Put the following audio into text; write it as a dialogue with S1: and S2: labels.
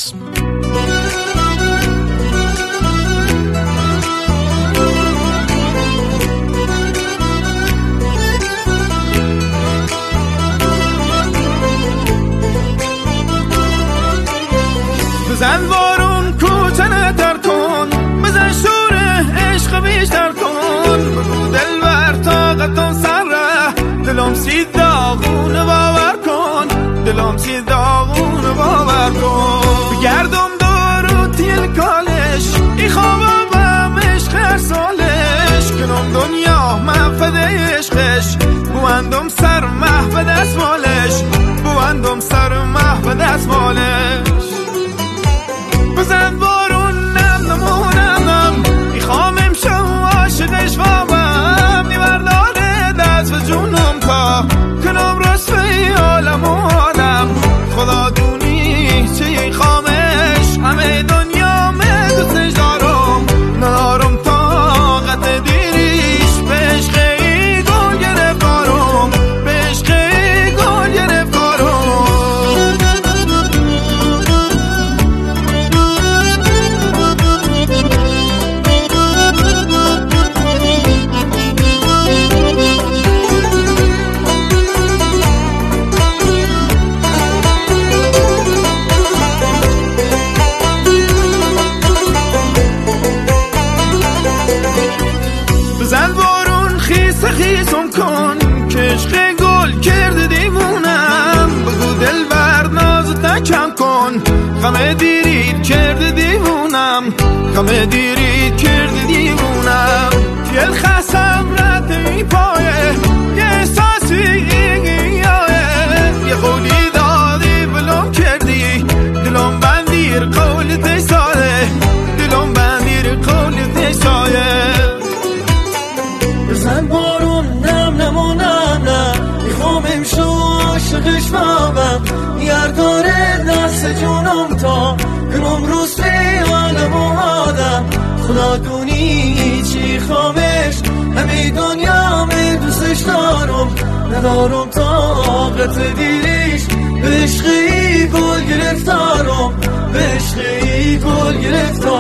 S1: است.
S2: بزن بارون کوچنه تر کن، بزن شور عشق بیشتر کن، بگو دل بر طاقتون سر ره، دلم سی داغون باور کن، دلم سی داغون باور کن. بگردم دارو تیل کالش، ای خوابم عشق هر سالش، کنم دنیا محفظ عشقش، بوندم سر محفظ دستمالش، بوندم سر محفظ دستمالش. بزن بارون نم نمونم، میخوام امشو عاشقش وامم، میبرداره دست و جونم تا کنم رسوی عالم و آدم. خدا دونی چه خامش، همه دنیا من دوستش دارم، ندارم طاقت دیریش، به عشقی گل گرفتارم، به عشقی گل گرفتارم. بزن بارون خیس خیسم کن، که عشق گل کرده دیوونم، بگو دل بر ناز تکم کن، غم دیرید کرده دیوونم، غم دیرید کرده دیوونم. دل خستم رد ای پایه، یه احساسی یه قولی دادی بلوم کردی، دلم بندیر قول تیسایه، دلم بندیر قول تیسایه.
S3: بزن بارون نم نمونم نه، میخوام امشو عاشقش بابم، یرداره دست جونم تا کنم روز به عالم و آدم. خدا دونی چی خامش، همه دنیا من دوستش دارم، ندارم طاقت دیریش، به عشقی گل گرفتارم، به عشقی گل گرفتارم.